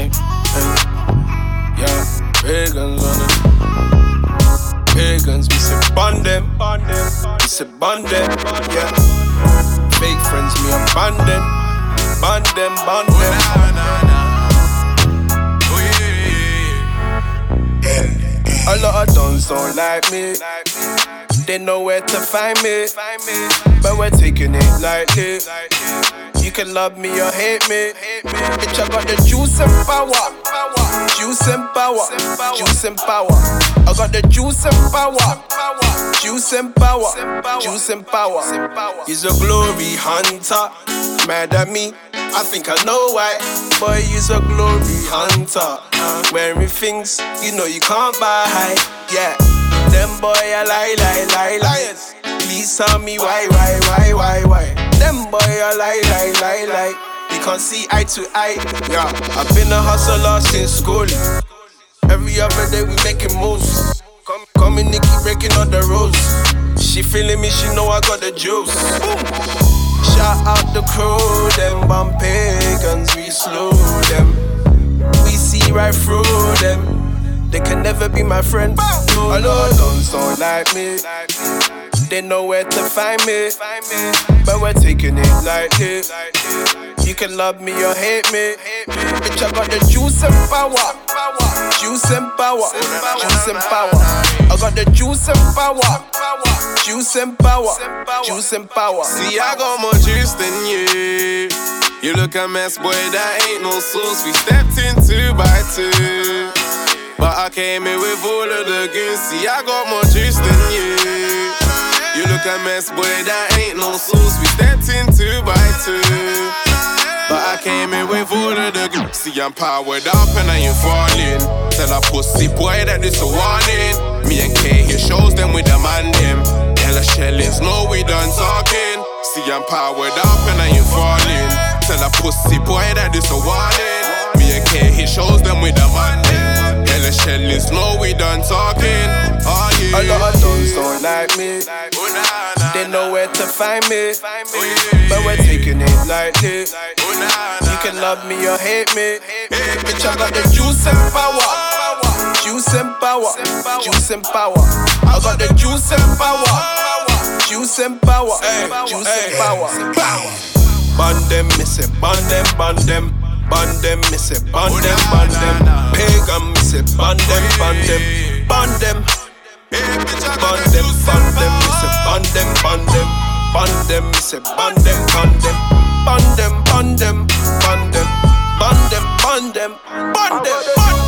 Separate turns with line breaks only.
Yeah, pagans on it. Pagans, we say bond them. We say bond them, yeah. Fake friends, me abandon. Bond them. A lot of dons don't like me. They know where to find me, but we're taking it lightly. You can love me or hate me. Bitch, I got the juice and power. Juice and power. Juice and power. I got the juice and power. Juice and power. Juice and power. He's a glory hunter. Mad at me, I think I know why. Boy, he's a glory hunter. Wearing things you know you can't buy. Yeah, them boy I lie. Please tell me why. Them boy I lie. We can't see eye to eye. Yeah, I've been a hustler since school. Every other day we making moves. Coming Nikki breaking all the rules. She feeling me, she know I got the juice. Shout out the crew, them bomb pagans, we slew them. We see right through them. They can never be my friend. A lot of dons don't like me. They know where to find me, but we're taking it lightly. You can love me or hate me. Bitch, I got the juice and power. Juice and power. Juice and power. I got the juice and power. Juice and power. Juice and power.
See, I got more juice than you. You look a mess, boy, that ain't no sauce. We stepped in 2 by 2. But I came in with all of the goons. See, I got more juice than you. You look a mess, boy, that ain't no sauce. We stepped in 2 by 2. But I came in with all of the goons. See, I'm powered up and I ain't falling. Tell a pussy boy that this a warning. Me and K here shows them with the man them. Hella shellings, no we done talking. See, I'm powered up and I ain't falling. Tell a pussy boy that this a warning. Me and K here shows them with the man them. Hella shellings, no we done talking. Oh yeah.
A lot of dons don't like me. They know where to find me, but we're taking it lightly. You can love me or hate me. Bitch, I got the juice and power. Juice and power. Juice and power. I got the juice and power. Juice and power. Juice and power. Bond them, miss it. Bond them. Bond them, miss it. Bond them. Pagan, miss it. Bond them. Bond them, miss it. Bond them, miss it. Bond them. Bond them.